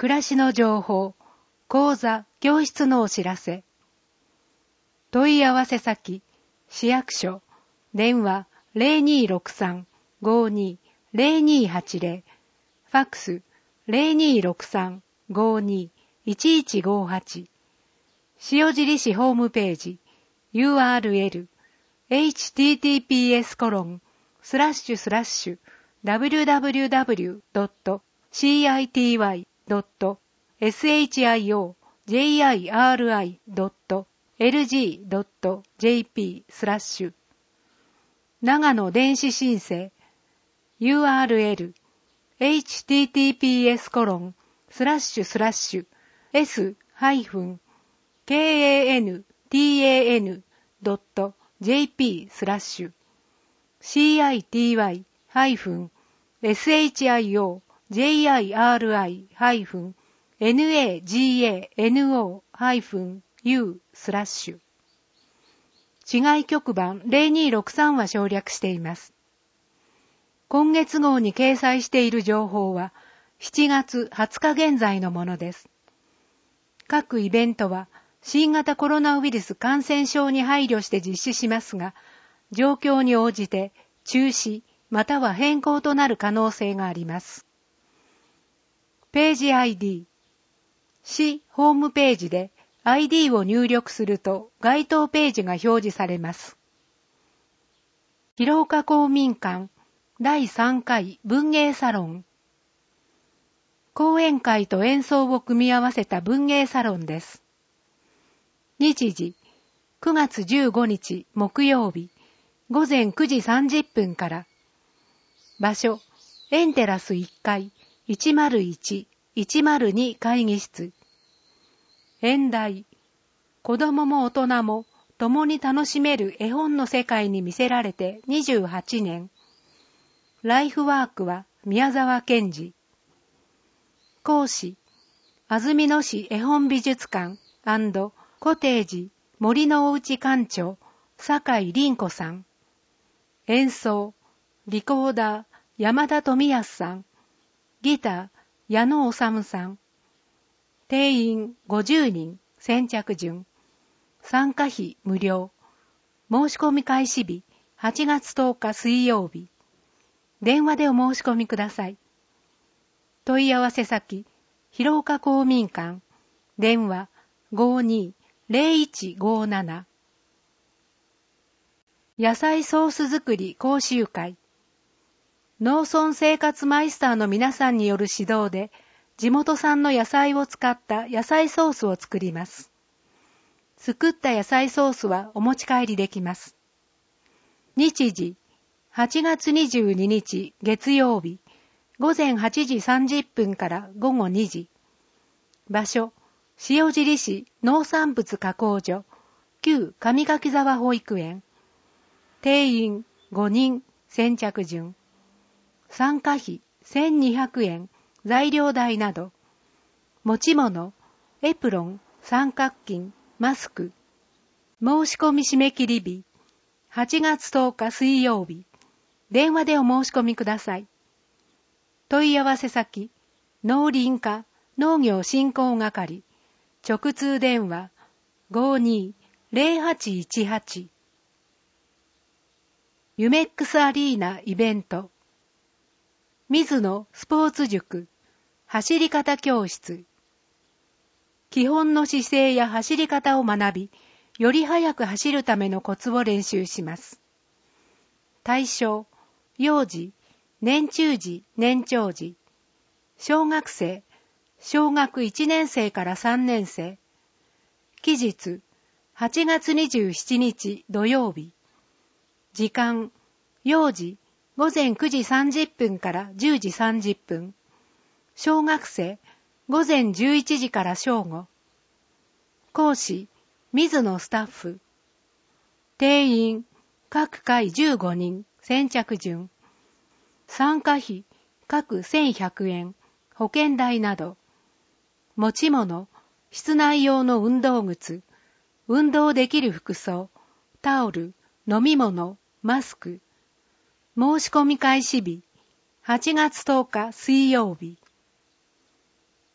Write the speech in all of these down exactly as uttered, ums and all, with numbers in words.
暮らしの情報、講座、教室のお知らせ。問い合わせ先、市役所、電話 ゼロにーろくさん ごーにー ゼロにーはちゼロ、ファックス ゼロにーろくさん ごーにー いちいちごーはち、塩尻市ホームページ、ユーアールエル、エイチティーティーピーエスコロンスラッシュスラッシュダブリューダブリューダブリュードットシーアイティーワイドットエスエイチアイオージェイアイアールアイドットエルジードットジェーピースラッシュ長野電子申請 ユーアールエル エイチティーティーピーエスコロンスラッシュスラッシュ エス ハイフン ケーエーエヌティーエーエヌ ドット ジェーピー スラッシュ シーアイティーワイ ハイフン エスエイチアイオー ジェイアイアールアイ ハイフン エヌエージーエーエヌオー ハイフン ユー スラッシュ違い局番ゼロにーろくさんは省略しています。今月号に掲載している情報はしちがつはつか現在のものです。各イベントは新型コロナウイルス感染症に配慮して実施しますが、状況に応じて中止または変更となる可能性があります。ページ アイディー。市ホームページで アイディー を入力すると該当ページが表示されます。広岡公民館だいさんかい文芸サロン。講演会と演奏を組み合わせた文芸サロンです。日時くがつじゅうごにち木曜日ごぜんくじさんじゅっぷんから。場所エンテラスいっかいいちまるいち、いちまるに会議室。演題子供も大人も共に楽しめる絵本の世界に魅せられてにじゅうはちねん。ライフワークは宮沢賢治。講師安曇野市絵本美術館&コテージ森のおうち館長酒井凛子さん。演奏リコーダー山田富康さん。ギター矢野治さん。定員ごじゅうにん先着順。参加費無料。申し込み開始日はちがつとおか水曜日。電話でお申し込みください。問い合わせ先広岡公民館電話 ごーにー ゼロいちごーなな。野菜ソース作り講習会。農村生活マイスターの皆さんによる指導で地元産の野菜を使った野菜ソースを作ります。作った野菜ソースはお持ち帰りできます。日時はちがつにじゅうににち月曜日ごぜんはちじさんじゅっぷんからごごにじ。場所塩尻市農産物加工所旧上垣沢保育園。定員ごにん先着順。参加費せんにひゃくえん材料代など。持ち物エプロン三角巾マスク。申し込み締め切り日はちがつとおか水曜日。電話でお申し込みください。問い合わせ先農林課農業振興係直通電話 ごーにー ゼロはちいちはち。ユメックスアリーナイベント。水野スポーツ塾走り方教室。基本の姿勢や走り方を学び、より速く走るためのコツを練習します。対象、幼児、年中児、年長児、小学生、小学いちねんせいからさんねんせい。期日、はちがつにじゅうしちにち土曜日。時間、幼児、ごぜんくじさんじゅっぷんからじゅうじさんじゅっぷん。小学生、ごぜんじゅういちじから正午。講師、水野スタッフ。定員、各回じゅうごにん、先着順。参加費、各せんひゃくえん、保険代など。持ち物、室内用の運動靴、運動できる服装、タオル、飲み物、マスク。申し込み開始日、はちがつとおか水曜日。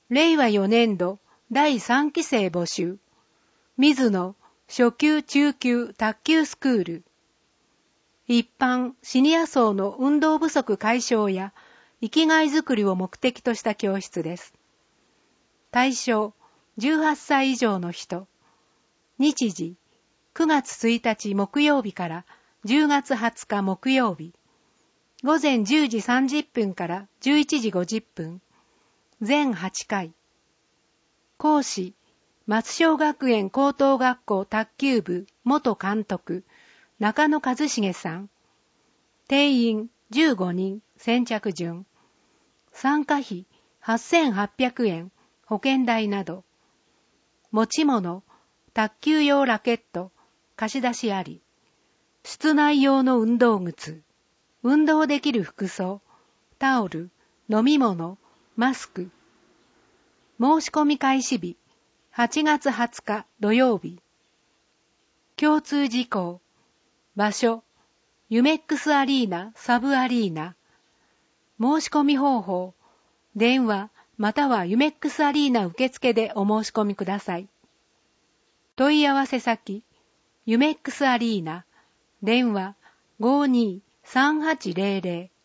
れいわよねんどだいさんきせい募集。水野初級中級卓球スクール。一般シニア層の運動不足解消や生きがいづくりを目的とした教室です。対象じゅうはっさい以上の人。日時くがつついたち木曜日からじゅうがつはつか木曜日。午前じゅうじさんじゅっぷんからじゅういちじごじゅっぷん。全はちかい。講師松小学園高等学校卓球部元監督中野一茂さん。定員じゅうごにん先着順。参加費はっせんはっぴゃくえん保険代など。持ち物卓球用ラケット貸し出しあり。室内用の運動靴。運動できる服装タオル飲み物マスク。申し込み開始日はちがつはつか土曜日。共通事項場所ユメックスアリーナサブアリーナ。申し込み方法電話またはユメックスアリーナ受付でお申し込みください。問い合わせ先ユメックスアリーナ電話 ごーにーさんはちゼロゼロ。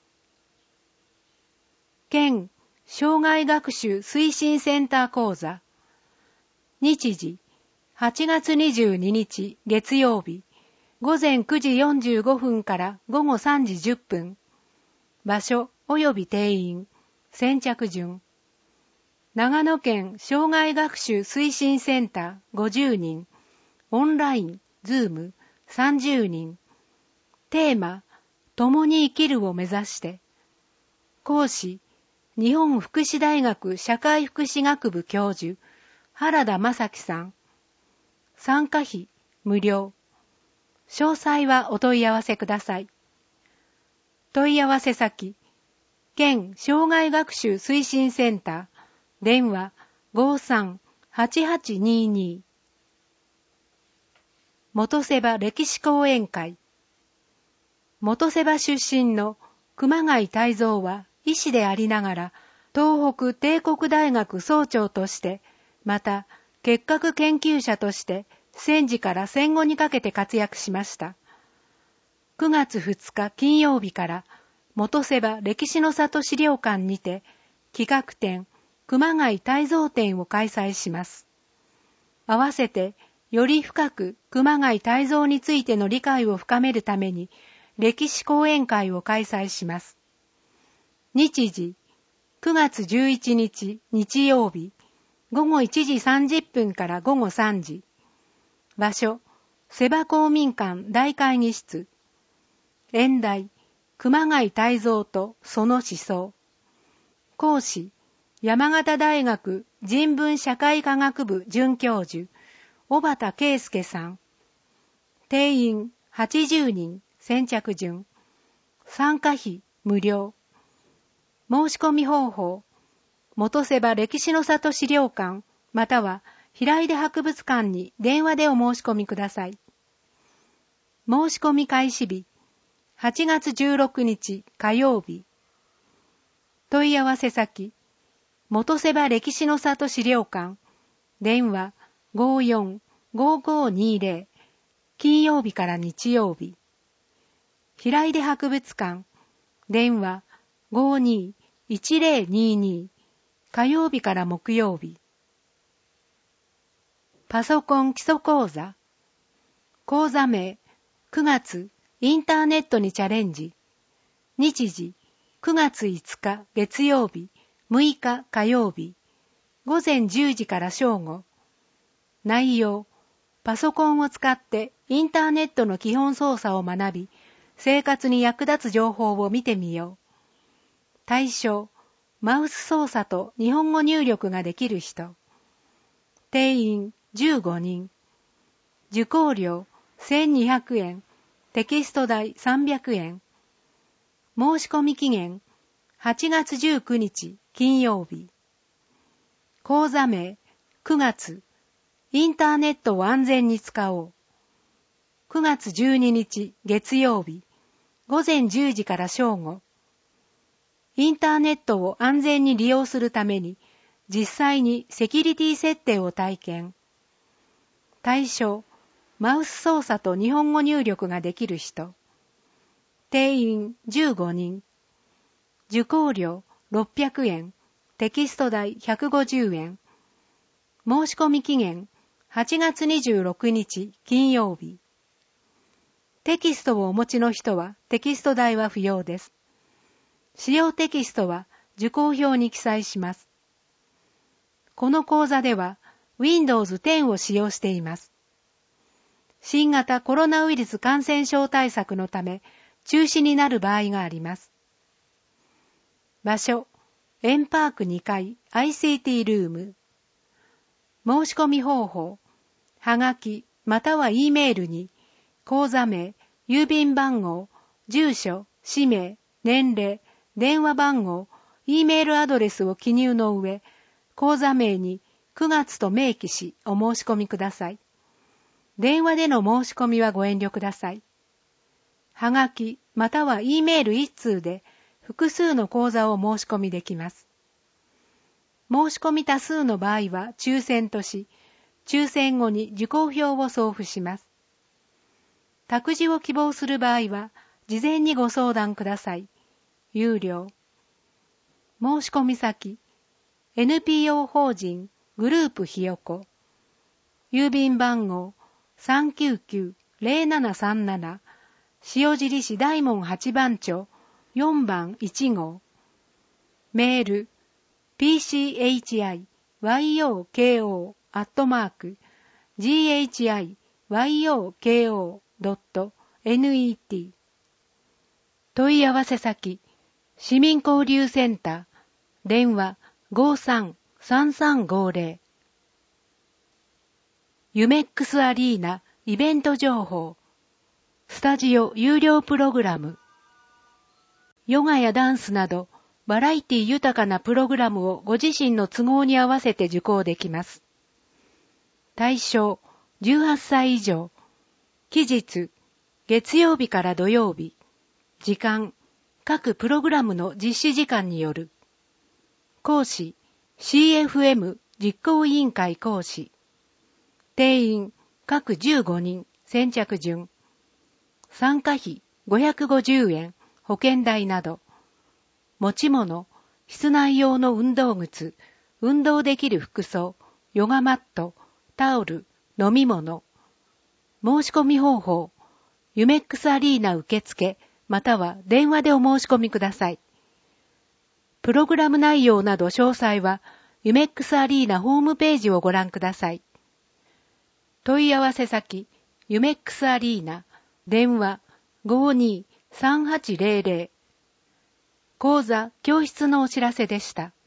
県障害学習推進センター講座。日時はちがつにじゅうににち月曜日午前くじよんじゅうごふんから午後さんじじゅっぷん。場所及び定員先着順。長野県障害学習推進センターごじゅうにん。オンラインズームさんじゅうにん。テーマ共に生きるを目指して。講師日本福祉大学社会福祉学部教授原田正樹さん。参加費無料。詳細はお問い合わせください。問い合わせ先県障害学習推進センター電話 ごーさんはちはちにーにー。元瀬場歴史講演会。元瀬場出身の熊谷泰造は医師でありながら東北帝国大学総長としてまた結核研究者として戦時から戦後にかけて活躍しました。くがつふつか金曜日から元瀬場歴史の里資料館にて企画展熊谷泰造展を開催します。合わせてより深く熊谷泰造についての理解を深めるために歴史講演会を開催します。日時くがつじゅういちにち日曜日ごごいちじさんじゅっぷんからごごさんじ。場所瀬場公民館大会議室。演題熊谷泰造とその思想。講師山形大学人文社会科学部准教授小畑圭介さん。定員はちじゅうにん先着順。参加費無料。申し込み方法元瀬場歴史の里資料館または平出博物館に電話でお申し込みください。申し込み開始日はちがつじゅうろくにち火曜日。問い合わせ先元瀬場歴史の里資料館電話 ごーよんごーごーにーぜろ 金曜日から日曜日。平出博物館電話 ごーにーいちぜろにーにー 火曜日から木曜日。パソコン基礎講座講座名くがつインターネットにチャレンジ。日時くがついつか月曜日むいか火曜日午前じゅうじから正午。内容パソコンを使ってインターネットの基本操作を学び生活に役立つ情報を見てみよう。対象マウス操作と日本語入力ができる人。定員じゅうごにん。受講料せんにひゃくえん。テキスト代さんびゃくえん。申し込み期限はちがつじゅうくにち金曜日。講座名くがつインターネットを安全に使おう。くがつじゅうににち月曜日午前じゅうじから正午。インターネットを安全に利用するために実際にセキュリティ設定を体験。対象、マウス操作と日本語入力ができる人。定員じゅうごにん。受講料ろっぴゃくえん。テキスト代ひゃくごじゅうえん。申し込み期限はちがつにじゅうろくにち金曜日。テキストをお持ちの人はテキスト代は不要です。使用テキストは受講票に記載します。この講座では ウィンドウズテン を使用しています。新型コロナウイルス感染症対策のため中止になる場合があります。場所、エンパークにかい アイシーティー ルーム。申し込み方法、はがきまたは E メールに講座名、郵便番号、住所、氏名、年齢、電話番号、E メールアドレスを記入の上、講座名にくがつと明記しお申し込みください。電話での申し込みはご遠慮ください。はがきまたは E メール一通で複数の講座を申し込みできます。申し込み多数の場合は抽選とし、抽選後に受講票を送付します。託児を希望する場合は、事前にご相談ください。有料。申し込み先、エヌピーオー 法人グループひよこ。郵便番号 さんきゅうきゅうゼロななさんなな 塩尻市大門はちばん町よんばんいちごう。メール、ピーシーエイチアイワイオーケーオー アットマーク ジーエイチアイワイオーケーオー ドット ネット 問い合わせ先、市民交流センター、電話 ごーさんさんさんごーぜろ。ユメックスアリーナイベント情報、スタジオ有料プログラム、ヨガやダンスなどバラエティ豊かなプログラムをご自身の都合に合わせて受講できます。対象じゅうはっさい以上、期日月曜日から土曜日、時間各プログラムの実施時間による。講師 シーエフエム 実行委員会講師。定員各じゅうごにん先着順。参加費ごひゃくごじゅうえん保険代など。持ち物、室内用の運動靴、運動できる服装、ヨガマット、タオル、飲み物。申し込み方法、ユメックスアリーナ受付、または電話でお申し込みください。プログラム内容など詳細は、ユメックスアリーナホームページをご覧ください。問い合わせ先、ユメックスアリーナ、電話 ごーにーさんはちゼロゼロ。講座、教室のお知らせでした。